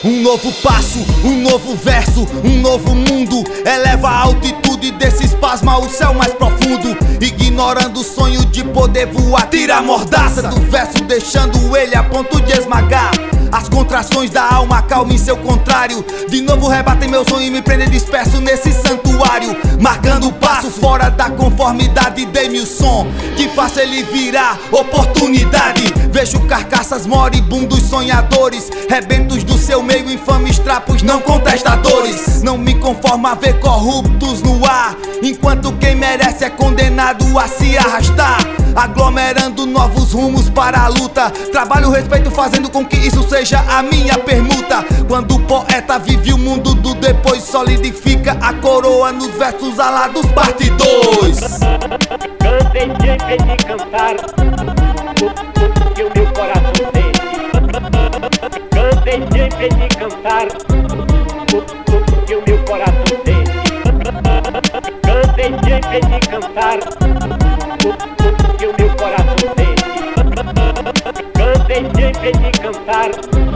Um novo passo, um novo verso, um novo mundo. Eleva a altitude desse espasmo ao céu mais profundo. Ignorando o sonho de poder voar, tira a mordaça do verso, deixando ele a ponto de esmagar as contrações da alma, calma em seu contrário. De novo rebatem meu sonho e me prendem disperso nesse santuário. Marcando o passo fora da conformidade, dei-me o som que faça ele virar oportunidade. Vejo carcaças moribundos sonhadores, rebentos do seu meio, infames trapos não contestadores. Não me conformo a ver corruptos no ar, enquanto quem merece é condenado a se arrastar. Aglomerando novos rumos para a luta, trabalho, respeito, fazendo com que isso seja a minha permuta. Quando o poeta vive o mundo do depois, solidifica a coroa nos versos alados, parte 2. Cansei sempre de cantar o que o meu coração sente. Cansei sempre de cantar o que o meu coração sente. Cansei sempre de cantar o que o meu coração sente. Cansei sempre de cantar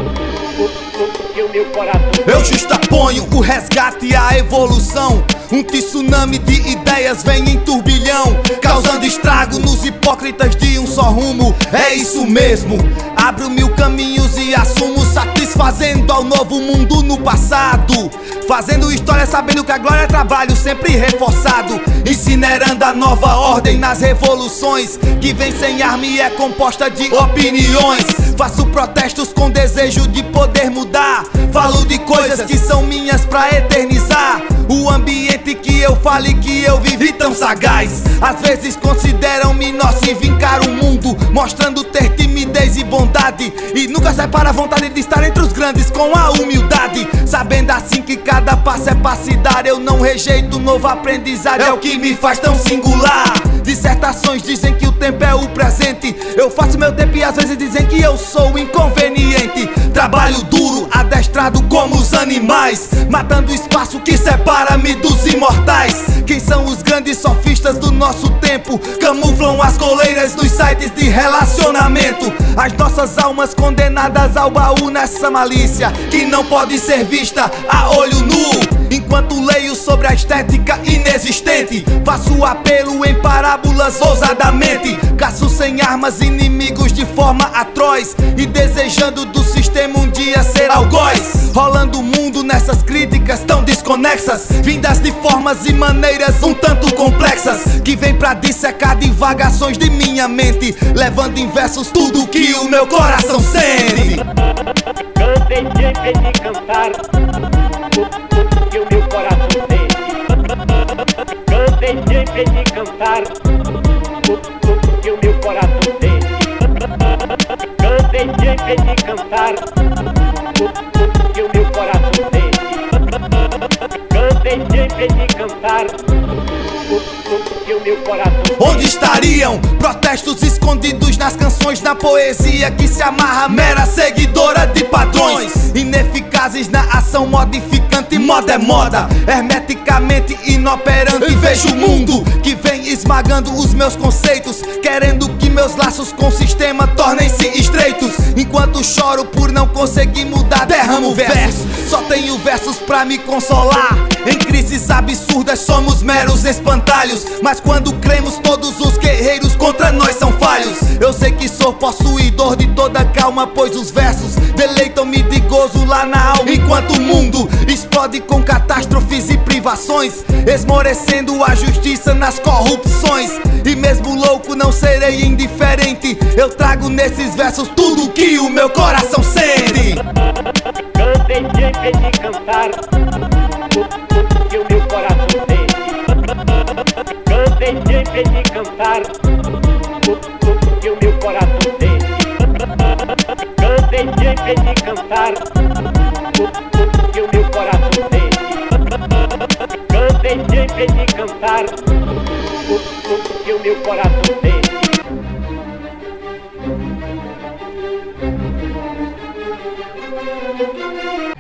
o que o meu coração sente. Eu justaponho o resgate e a evolução. Um tsunami de ideias vem em turbilhão, causando estrago nos hipócritas de um só rumo. É isso mesmo, abro mil caminhos e assumo, satisfazendo ao novo mundo no passado. Fazendo história sabendo que a glória é trabalho sempre reforçado. Incinerando a nova ordem nas revoluções, que vem sem arma e é composta de opiniões. Faço protestos com desejo de poder mudar. Falo de coisas que são minhas pra eternizar o ambiente que eu falo e que eu vivi tão sagaz. Às vezes consideram-me nocivo, encaro o mundo mostrando ter timidez e bondade, e nunca separa a vontade de estar entre os grandes com a humildade. Sabendo assim que cada passo é pra se dar, eu não rejeito novo aprendizado, é o que me faz tão singular. Dissertações dizem que o tempo é o presente, eu faço meu tempo e às vezes dizem que eu sou inconveniente. Trabalho duro, adestrado como os animais, matando o espaço que separa-me dos imortais. Quem são os grandes sofistas do nosso tempo? Camuflam as coleiras nos sites de relacionamento. As nossas almas condenadas ao baú nessa malícia que não pode ser vista a olho nu. Enquanto leio sobre a estética inexistente, faço apelo em parábolas ousadamente. Caço sem armas inimigos de forma atroz, e desejando do sistema um dia ser algoz. Rolando o mundo nessas críticas tão desconexas, vindas de formas e maneiras um tanto complexas, que vem pra dissecar divagações de minha mente, levando em versos tudo que o meu coração sente. Cansei sempre de cantar o que o meu coração sente. Cansei sempre de cantar o que o meu coração sente. Cansei sempre de cantar o que o meu coração sente. Cansei sempre de cantar o que o meu coração sente. Onde estariam protestos escondidos nas canções, na poesia que se amarra mera seguidora de padrões, ineficazes na ação modificante? Moda é moda, hermeticamente inoperante. E vejo o mundo que vem esmagando os meus conceitos, querendo que meus laços com o sistema tornem-se estreitos. Enquanto choro por não conseguir mudar, derramo versos. Só tenho versos pra me consolar. Em crises absurdas somos meros espantalhos, mas quando cremos todos os guerreiros contra nós são falhos. Eu sei que sou possuidor de toda calma, pois os versos deleitam-me de gozo lá na alma. Enquanto o mundo explode com catástrofes e privações, esmorecendo a justiça nas corrupções. E mesmo louco não serei indiferente, eu trago nesses versos tudo que o meu coração sente. Cansei sempre de cantar o que o meu coração sente. Cansei sempre de cantar o que o meu coração sente. Cansei sempre de cantar o que o meu coração sente. Cansei sempre de cantar o que o meu coração sente.